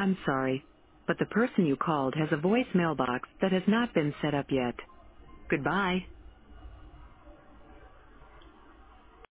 I'm sorry, but the person you called has a voicemail box that has not been set up yet. Goodbye.